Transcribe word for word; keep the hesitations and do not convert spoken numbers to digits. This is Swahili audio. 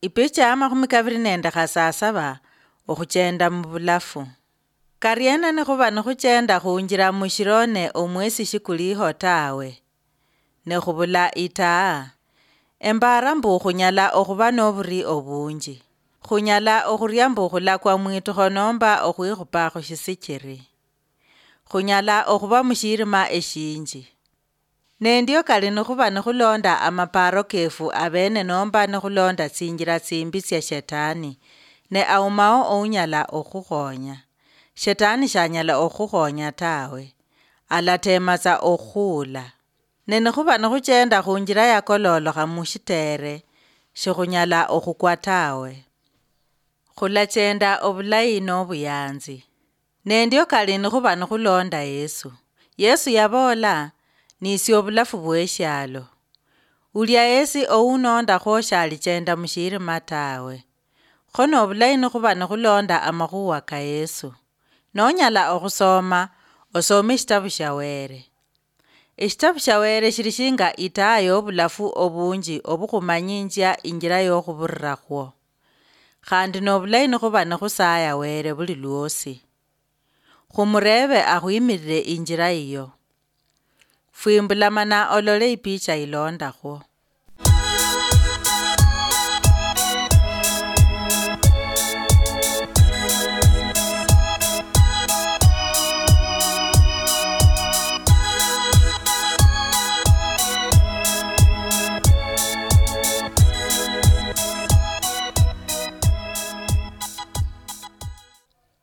Ipicha ya makumi kaviri nende khasasaba okhuchenda mubulafu. Kariena ni khuba ni khuchenda khunjira mushirone omwesi shikuliho tawe. Ne khubula itaa. Embara mbu khunyala okhuba noburi obunji. Khunyala okhuria mbu khulakwa mwitukho nomba okhwikhupa khushisikiri. Khunyala okhuba mushirima eshinji. Nendio kali ni khuba ni khulonda amaparo kefu abene nomba ni khulonda tsinjira tsimbi sya shetani. Ne aumao ounyala okhukhonya. Shetani shanyala okhukhonya tawe. Alatemasa okhula. Ne ni khuba ni khuchenda khunjira ya kololokha mushitere. Shikhunyala okhukwa tawe. Khulachenda obulayi nobuyanzi. Nendio kali ni khuba ni khulonda Yesu. Yesu yabola nisio bulafu bweshalo. Ulia Yesu ounonda khoshali chenda mushirima tawe. Khono obulayi ni khuba ni khulonda amakhuwa ka Yesu. Nonyala okhusoma, osome shitabu shawere. Eshitabu shawere shirishinga itaa yobulafu obunji obukhumanyinja injira yokhuburira khwo. Khandi nobulayi ni khuba ni khusaya were buli lwosi. Khumurebe akhuyimirire injira iyo. Fwimbulamana olole ipicha ilonda khwo.